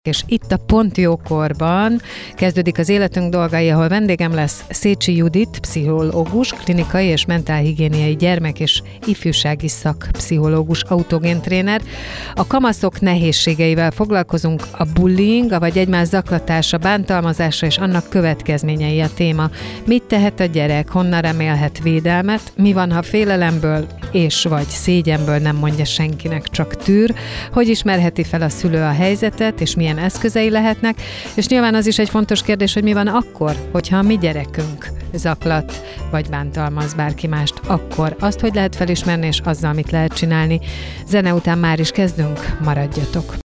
És itt a Pont Jókorban kezdődik az életünk dolgai, ahol vendégem lesz Szécsi Judit, pszichológus, klinikai és mentálhigiéniai gyermek- és ifjúsági szakpszichológus, autogéntréner. A kamaszok nehézségeivel foglalkozunk, a bullying, vagy egymás zaklatása, bántalmazása és annak következményei a téma. Mit tehet a gyerek, honnan remélhet védelmet, mi van, ha félelemből és vagy szégyenből nem mondja senkinek, csak tűr, hogy ismerheti fel a szülő a helyzetet, és milyen eszközei lehetnek, és nyilván az is egy fontos kérdés, hogy mi van akkor, hogyha a mi gyerekünk zaklat, vagy bántalmaz bárki mást, akkor azt hogy lehet felismerni, és azzal mit lehet csinálni. Zene után már is kezdünk, maradjatok!